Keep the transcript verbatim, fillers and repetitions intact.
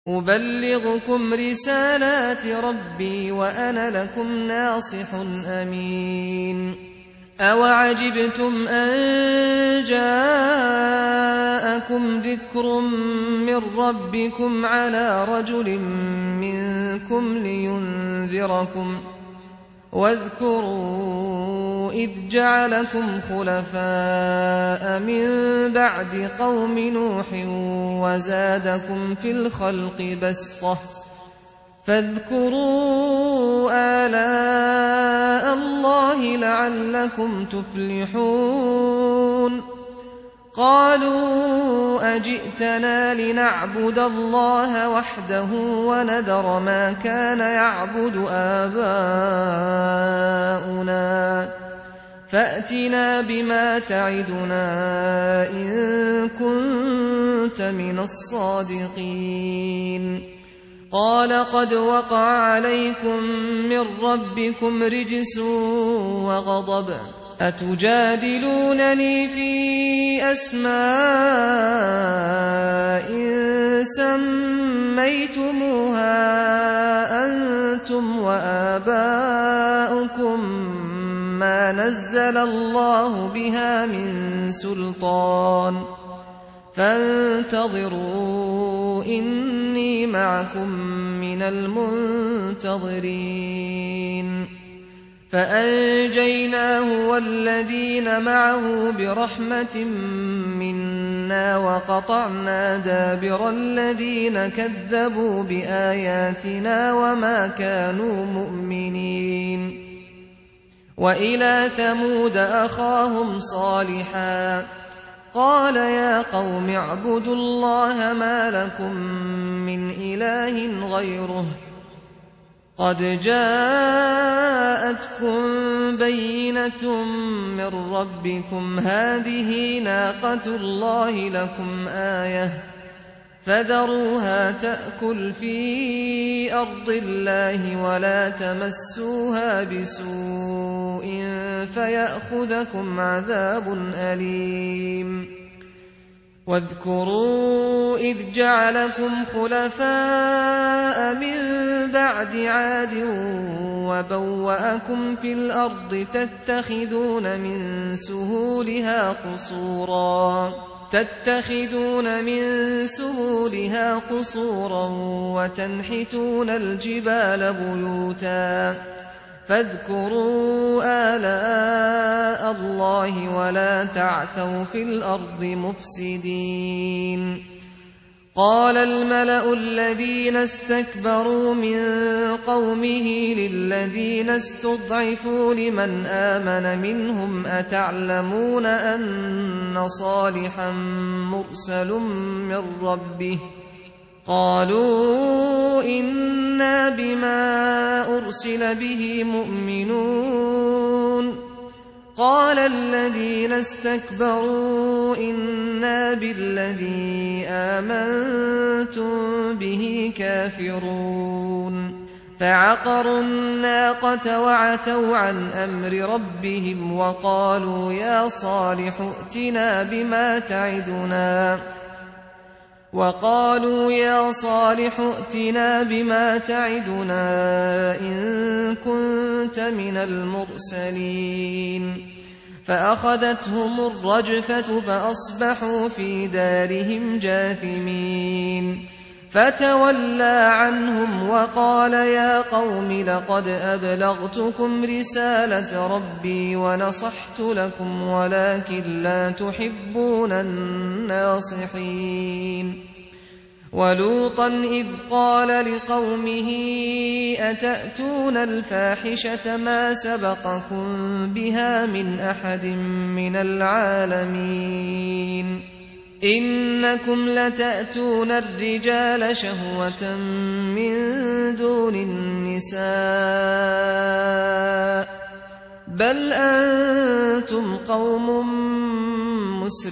أبلغكم رسالات ربي وأنا لكم ناصح أمين. أوعجبتم أن جاءكم ذكر من ربكم على رجل منكم لينذركم واذكروا إذ جعلكم خلفاء من بعد قوم نوح وزادكم في الخلق بسطة فاذكروا آلاء الله لعلكم تفلحون. قالوا أجئتنا لنعبد الله وحده ونذر ما كان يعبد آباؤنا فأتنا بما تعدنا إن كنت من الصادقين. قال قد وقع عليكم من ربكم رجس وغضب أتجادلونني في أسماء سميتموها أنتم وآباؤكم ما نزل الله بها من سلطان فانتظروا إني معكم من المنتظرين. فأنجيناه والذين معه برحمة منا وقطعنا دابر الذين كذبوا بآياتنا وما كانوا مؤمنين. وإلى ثمود أخاهم صالحا قال يا قوم اعبدوا الله ما لكم من إله غيره قد جاءتكم بينة من ربكم هذه ناقة الله لكم آية فذروها تأكل في أرض الله ولا تمسوها بسوء فيأخذكم عذاب أليم. واذكروا إذ جعلكم خلفاء من بعد عاد وبوأكم في الأرض تتخذون من سهولها قصورا تتخذون من سهولها قصورا وتنحتون الجبال بيوتا فاذكروا آلاء الله ولا تعثوا في الأرض مفسدين. قال الملأ الذين استكبروا من قومه للذين استضعفوا لمن آمن منهم أتعلمون أن صالحا مرسل من ربه قالوا إنا بما أرسل به مؤمنون. قال الذين استكبروا إنا بالذي آمنتم به كافرون. فعقروا الناقة وعتوا عن أمر ربهم وقالوا يا صالح ائتنا بما تعدنا وقالوا يا صالح ائتنا بما تعدنا إن كنت من المرسلين. فأخذتهم الرجفة فأصبحوا في دارهم جاثمين. فتولى عنهم وقال يا قوم لقد أبلغتكم رسالة ربي ونصحت لكم ولكن لا تحبون الناصحين. ولوطا إذ قال لقومه أتأتون الفاحشة ما سبقكم بها من أحد من العالمين إنكم لتأتون الرجال شهوة من دون النساء بل أنتم قوم مسرفون.